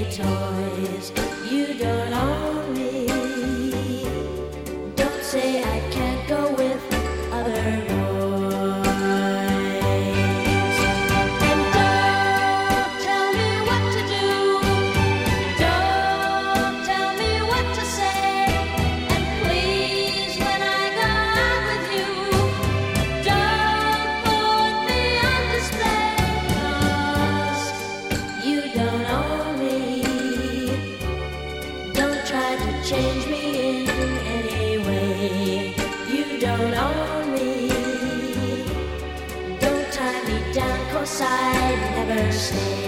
toys. You don't own me. Don't say I can't go with other boys. And don't tell me what to do. Don't tell me what to say. And please, when I go out with you, don't put me on display. 'Cause you don't own me. Don't try to change me in any way. You don't own me. Don't tie me down, 'cause I'd never stay.